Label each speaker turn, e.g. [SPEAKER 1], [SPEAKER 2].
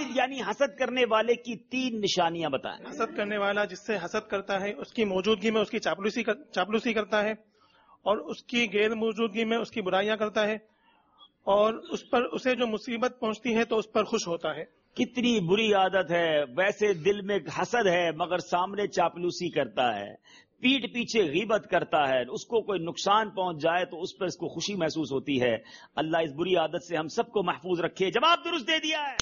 [SPEAKER 1] हासिद यानी हसद करने वाले की 3 निशानियां बताएं।
[SPEAKER 2] हसद करने वाला जिससे हसद करता है उसकी मौजूदगी में उसकी चापलूसी करता है और उसकी गैर मौजूदगी में उसकी बुराइयां करता है और उस पर उसे जो मुसीबत पहुंचती है तो उस पर खुश होता है।
[SPEAKER 1] कितनी बुरी आदत है, वैसे दिल में हसद है मगर सामने चापलूसी करता है, पीठ पीछे गीबत करता है, उसको कोई नुकसान पहुंच जाए तो उस पर इसको खुशी महसूस होती है। अल्लाह इस बुरी आदत से हम सबको महफूज रखे। जवाब दुरुस्त दे दिया है।